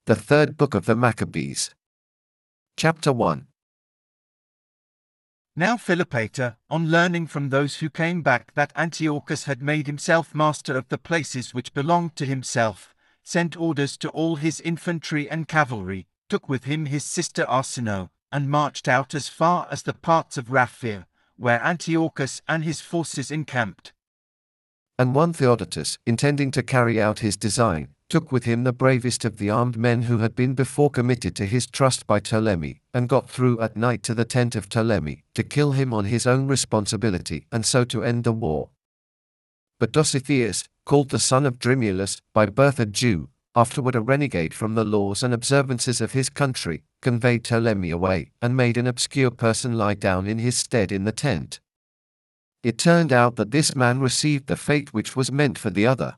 The Third Book of the Maccabees. Chapter 1. Now Philopator, on learning from those who came back that Antiochus had made himself master of the places which belonged to himself, sent orders to all his infantry and cavalry, took with him his sister Arsinoe, and marched out as far as the parts of Raphia, where Antiochus and his forces encamped. And one Theodotus, intending to carry out his design, took with him the bravest of the armed men who had been before committed to his trust by Ptolemy, and got through at night to the tent of Ptolemy, to kill him on his own responsibility, and so to end the war. But Dositheus, called the son of Drimulus, by birth a Jew, afterward a renegade from the laws and observances of his country, conveyed Ptolemy away, and made an obscure person lie down in his stead in the tent. It turned out that this man received the fate which was meant for the other.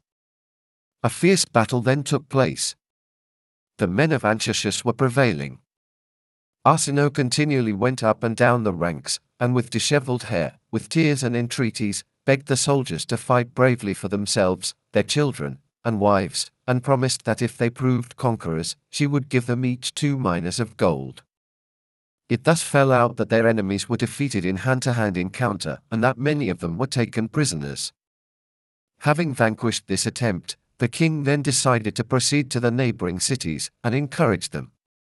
A fierce battle then took place. The men of Antiochus were prevailing. Arsinoe continually went up and down the ranks, and with dishevelled hair, with tears and entreaties, begged the soldiers to fight bravely for themselves, their children, and wives, and promised that if they proved conquerors, she would give them each 2 minas of gold. It thus fell out that their enemies were defeated in hand-to-hand encounter, and that many of them were taken prisoners. Having vanquished this attempt, the king then decided to proceed to the neighboring cities, and encourage them.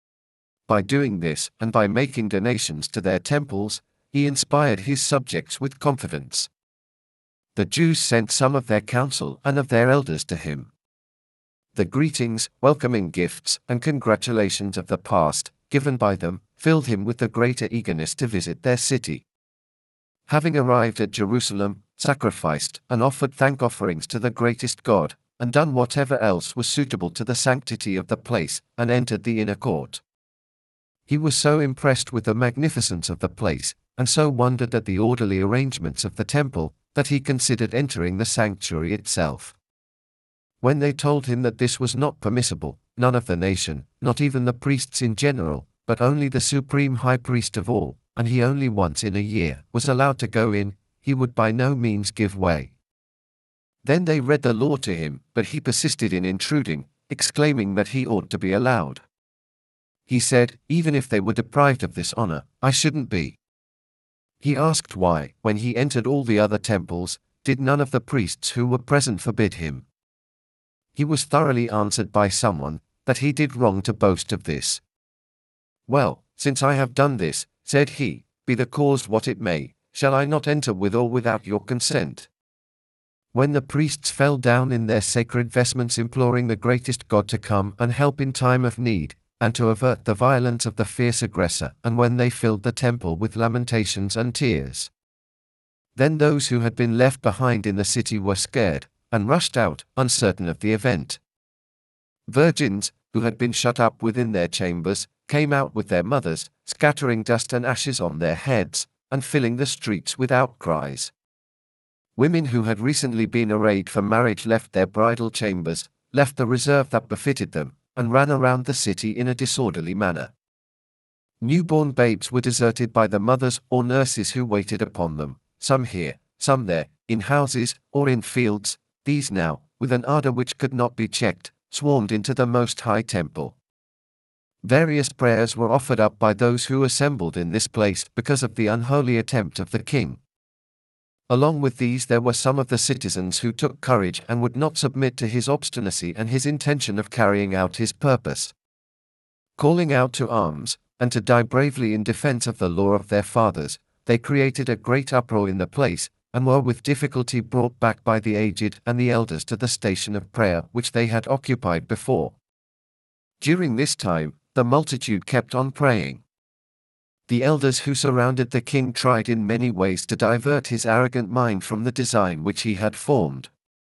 By doing this, and by making donations to their temples, he inspired his subjects with confidence. The Jews sent some of their council and of their elders to him. The greetings, welcoming gifts, and congratulations of the past, given by them, filled him with the greater eagerness to visit their city. Having arrived at Jerusalem, sacrificed and offered thank offerings to the greatest God, and done whatever else was suitable to the sanctity of the place, and entered the inner court. He was so impressed with the magnificence of the place, and so wondered at the orderly arrangements of the temple, that he considered entering the sanctuary itself. When they told him that this was not permissible, none of the nation, not even the priests in general, but only the supreme high priest of all, and he only once in a year, was allowed to go in, he would by no means give way. Then they read the law to him, but he persisted in intruding, exclaiming that he ought to be allowed. He said, even if they were deprived of this honor, I shouldn't be. He asked why, when he entered all the other temples, did none of the priests who were present forbid him. He was thoroughly answered by someone, that he did wrong to boast of this. Well, since I have done this, said he, be the cause what it may, shall I not enter with or without your consent? When the priests fell down in their sacred vestments imploring the greatest God to come and help in time of need, and to avert the violence of the fierce aggressor, and when they filled the temple with lamentations and tears. Then those who had been left behind in the city were scared, and rushed out, uncertain of the event. Virgins, who had been shut up within their chambers, came out with their mothers, scattering dust and ashes on their heads, and filling the streets with outcries. Women who had recently been arrayed for marriage left their bridal chambers, left the reserve that befitted them, and ran around the city in a disorderly manner. Newborn babes were deserted by the mothers or nurses who waited upon them, some here, some there, in houses or in fields. These now, with an ardor which could not be checked, swarmed into the Most High Temple. Various prayers were offered up by those who assembled in this place because of the unholy attempt of the king. Along with these there were some of the citizens who took courage and would not submit to his obstinacy and his intention of carrying out his purpose. Calling out to arms, and to die bravely in defense of the law of their fathers, they created a great uproar in the place, and were with difficulty brought back by the aged and the elders to the station of prayer which they had occupied before. During this time, the multitude kept on praying. The elders who surrounded the king tried in many ways to divert his arrogant mind from the design which he had formed.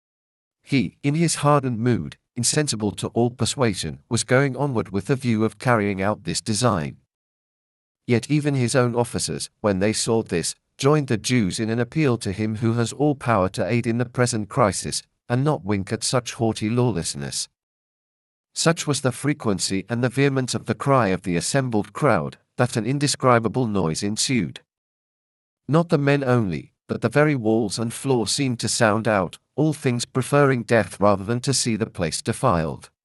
He, in his hardened mood, insensible to all persuasion, was going onward with the view of carrying out this design. Yet even his own officers, when they saw this, joined the Jews in an appeal to him who has all power to aid in the present crisis, and not wink at such haughty lawlessness. Such was the frequency and the vehemence of the cry of the assembled crowd, that an indescribable noise ensued. Not the men only, but the very walls and floor seemed to sound out, all things preferring death rather than to see the place defiled.